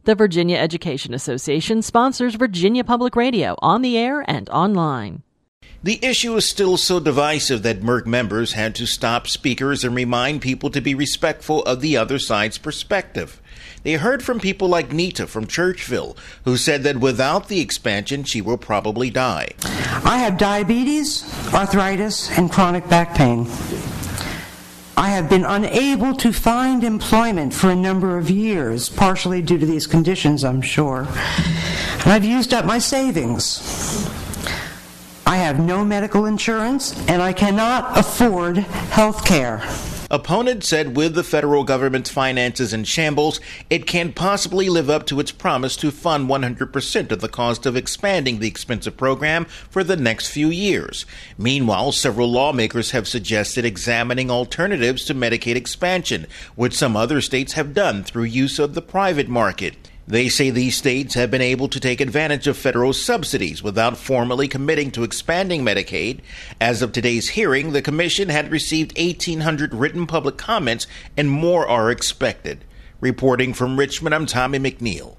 The Virginia Education Association sponsors Virginia Public Radio on the air and online. The issue is still so divisive that MERC members had to stop speakers and remind people to be respectful of the other side's perspective. They heard from people like Nita from Churchville, who said that without the expansion, she will probably die. I have diabetes, arthritis, and chronic back pain. I have been unable to find employment for a number of years, partially due to these conditions, I'm sure. And I've used up my savings. I have no medical insurance, and I cannot afford health care. Opponents said with the federal government's finances in shambles, it can't possibly live up to its promise to fund 100% of the cost of expanding the expensive program for the next few years. Meanwhile, several lawmakers have suggested examining alternatives to Medicaid expansion, which some other states have done through use of the private market. They say these states have been able to take advantage of federal subsidies without formally committing to expanding Medicaid. As of today's hearing, the commission had received 1,800 written public comments and more are expected. Reporting from Richmond, I'm Tommy McNeil.